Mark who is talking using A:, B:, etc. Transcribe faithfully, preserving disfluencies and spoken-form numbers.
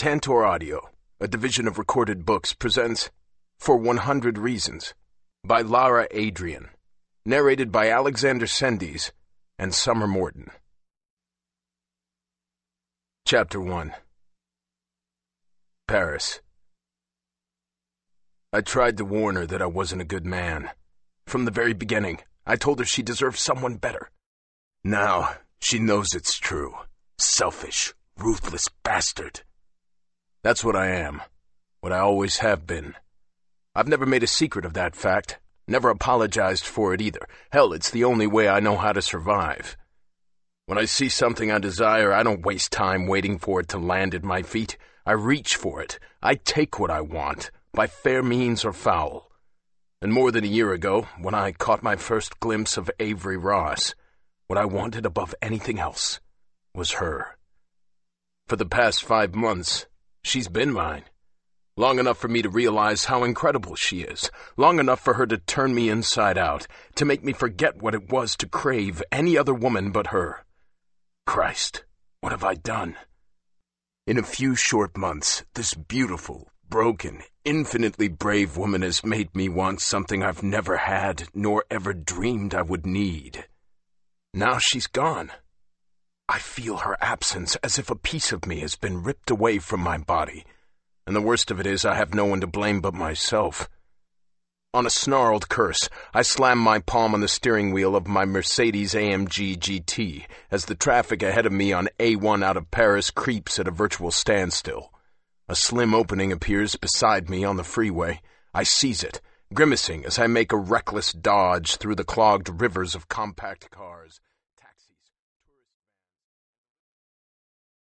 A: Tantor Audio, a division of Recorded Books, presents For one hundred Reasons by Lara Adrian, narrated by Alexander Sendes and Summer Morton. Chapter one. Paris. I tried to warn her that I wasn't a good man. From the very beginning, I told her she deserved someone better. Now, she knows it's true. Selfish, ruthless bastard. That's what I am. What I always have been. I've never made a secret of that fact. Never apologized for it either. Hell, it's the only way I know how to survive. When I see something I desire, I don't waste time waiting for it to land at my feet. I reach for it. I take what I want, by fair means or foul. And more than a year ago, when I caught my first glimpse of Avery Ross, what I wanted above anything else was her. For the past five months, she's been mine. Long enough for me to realize how incredible she is. Long enough for her to turn me inside out, to make me forget what it was to crave any other woman but her. Christ, what have I done? In a few short months, this beautiful, broken, infinitely brave woman has made me want something I've never had nor ever dreamed I would need. Now she's gone. I feel her absence as if a piece of me has been ripped away from my body. And the worst of it is I have no one to blame but myself. On a snarled curse, I slam my palm on the steering wheel of my Mercedes A M G G T as the traffic ahead of me on A one out of Paris creeps at a virtual standstill. A slim opening appears beside me on the freeway. I seize it, grimacing as I make a reckless dodge through the clogged rivers of compact cars.